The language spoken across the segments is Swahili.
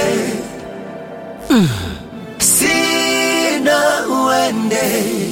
Sina uende.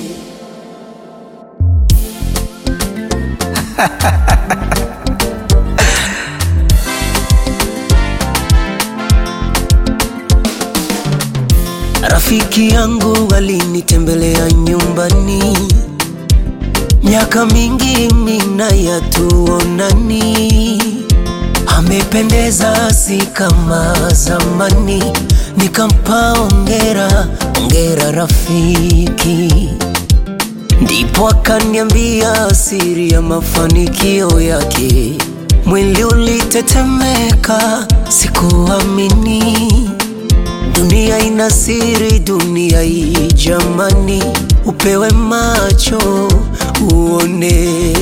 Rafiki yangu alinitembelea nyumbani, miaka mingi mina ya tuonani. Amependeza si kama zamani, nikampa ongera, ongera rafiki. Ndipo akaniambia siri ya mafanikio yake. Mwili ulitetemeka, sikuamini. Dunia ina siri, dunia hii jamani, upewe macho uone.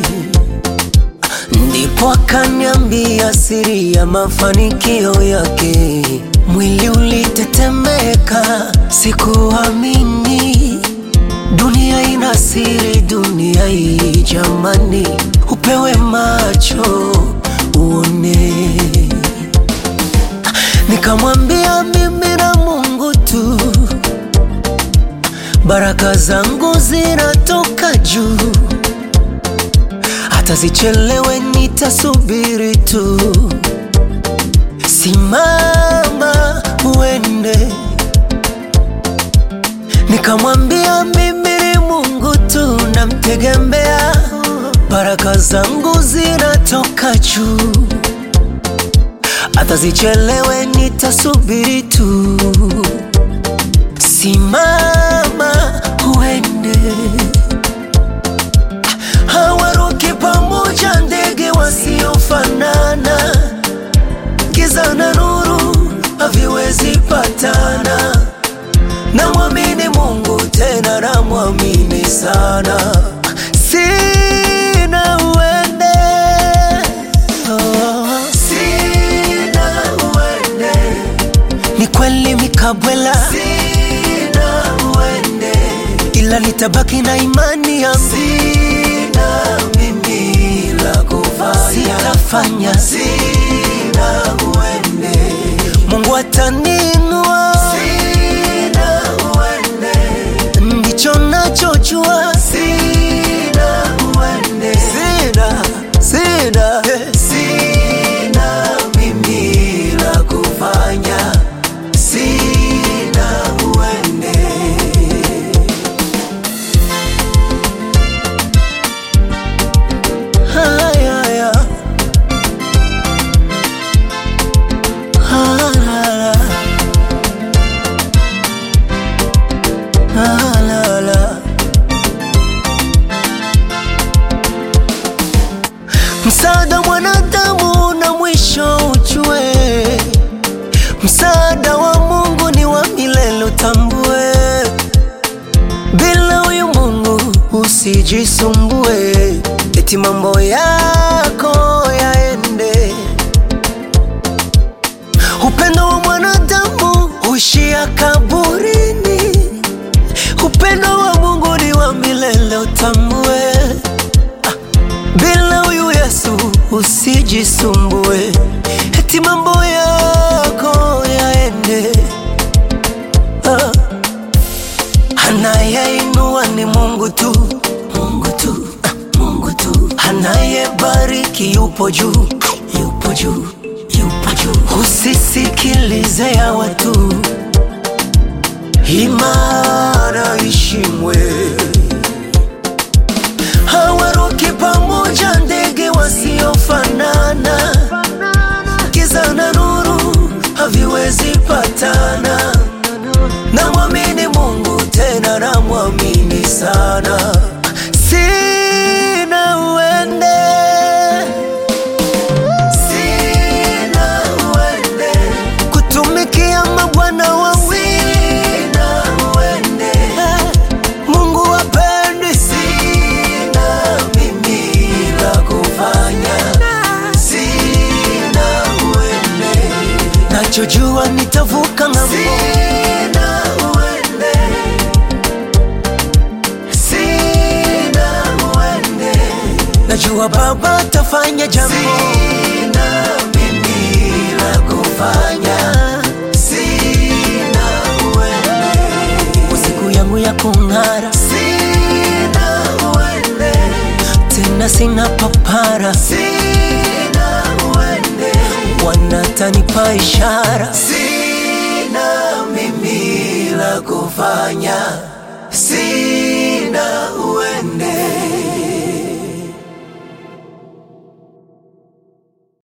Ndipo akaniambia siri ya mafanikio yake. Mwili ulitetemeka, sikuamini. Dunia ina siri, dunia hii jamani, upewe macho uone. Nikamwambia mimi na Mungu tu, baraka zangu zinatoka juu. Hata zichelewe nitasubiri tu. Simama uende. Nikamwambia mimi ni Mungu tu namtegemea, baraka zangu zinatoka juu. Hata zichelewe nitasubiri tu. Simama uende. Hawaruki pamoja ndege wasiofanana, giza na nuru haviwezi patana. Namwamini Mungu tena namwamini sana. Sina uende. Sina uende. Ni kweli mikabwela, sina uende, ila nitabaki na imani yangu. Sina mimi la kufanya, sitafanya. Sina uende. Mungu ataniinua. Sina uende. Ndicho nachojua. Sina uende. Sina. Sina mimi la kufanya. Sina uende. Haya. Msaada mwanadamu na mwisho ujue. Msaada wa Mungu ni wa milele utambue. Bila huyu Mungu usijisumbue, eti mambo yako yaende. Upendo wa mwanadamu huishia kaburini. Upendo wa Mungu ni wa milele utambue. Bila huyu Yesu usijisumbue, eti mambo yako yaende. Anayeinua ni Mungu tu, Mungu tu, Mungu tu. Anayebariki yupo juu, yupo juu, yupo juu. Usisikilize ya watu, imara ishimwe. Hawaruki pamoja ndege wasiofanana, giza na nuru haviwezi patana. Namwamini Mungu tena namwamini sana. Sina uende. Sina uende. Kutumikia mabwana wawili. Sina uende. Mungu hapendi. Sina mimi la kufanya. Sina uende. Nachojua nitavuka ng'ambo. Sina uende. Sina uende. Najua Baba tafanya jambo. Sina mimi la kufanya. yangu ya kung'ara. Sina uende, tena sina papara. Sina uende, wanatanipa ishara. Sina mimi la kufanya. Sina uende.